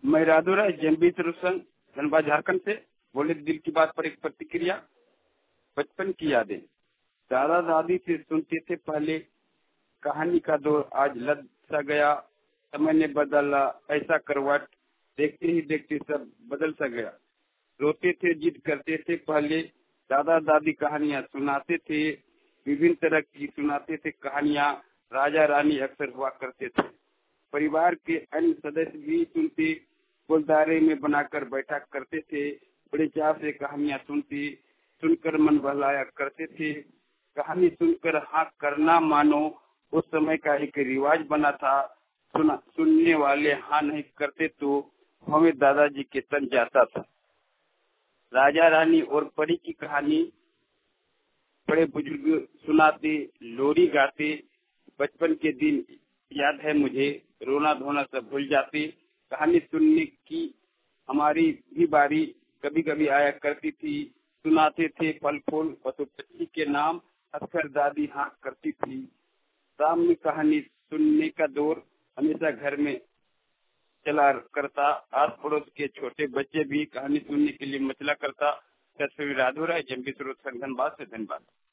मैं राधो राय जम्बी संघ धनबाद झारखंड से बोले। दिल की बात पर एक प्रतिक्रिया। बचपन की यादें दादा दादी से सुनते थे पहले, कहानी का दौर आज लद सा गया। समय ने बदला ऐसा करवट, देखते ही देखते सब बदल सा गया। रोते थे जिद करते थे पहले, दादा दादी कहानियां सुनाते थे, विभिन्न तरह की सुनाते थे कहानियां। राजा रानी अक्सर हुआ करते थे। परिवार के अन्य सदस्य भी सुनते, गुलदारे में बनाकर बैठा करते थे। बड़े चाव से कहानियां सुनते, सुनकर मन बहलाया करते थे। कहानी सुनकर हाँ करना मानो उस समय का एक रिवाज बना था। सुनने वाले हाँ नहीं करते तो हमें दादाजी के तन जाता था। राजा रानी और परी की कहानी बड़े बुजुर्ग सुनाते, लोरी गाते। बचपन के दिन याद है मुझे, रोना धोना सब भूल जाते। कहानी सुनने की हमारी भी बारी कभी कभी आया करती थी। सुनाते थे फल फूल पशु पक्षी के नाम, अक्सर दादी हाँ करती थी। शाम में कहानी सुनने का दौर हमेशा घर में चला करता। आस पड़ोस के छोटे बच्चे भी कहानी सुनने के लिए मचला करता। तस्वीर राधो राय जम्बी संघ धनबाद से। धन्यवाद।